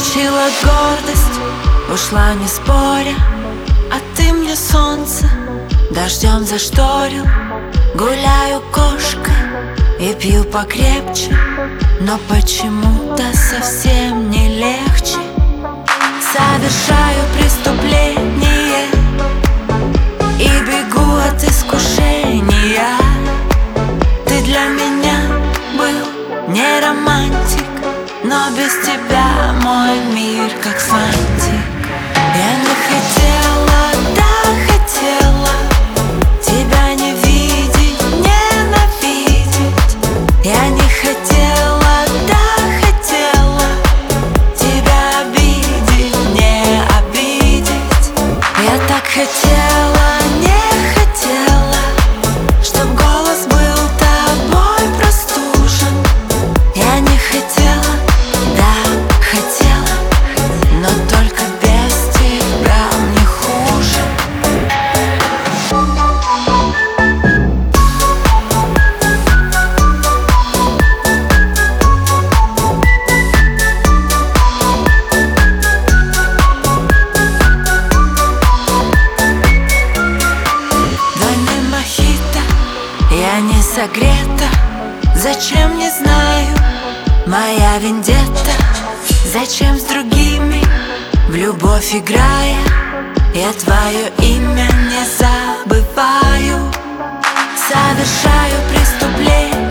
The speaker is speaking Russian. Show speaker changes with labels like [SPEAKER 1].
[SPEAKER 1] Включила гордость, ушла не споря, а ты мне солнце дождем зашторил. Гуляю кошкой и пью покрепче, но почему-то совсем не легче. Совершаю преступление и бегу от искушения. Ты для меня был не романтик, но без тебя мой мир как фантик. Я не хотела, да хотела тебя не видеть, ненавидеть. Я не хотела, да хотела тебя обидеть, не обидеть. Я так хотела, не хотела, чтоб голос был тобой простужен. Я не хотела, да хотела, но только без тебя мне хуже. Двойной мохито, я не согрета. Зачем, не знаю, моя вендетта. Зачем с другими в любовь играя, я твое имя не забываю. Совершаю преступление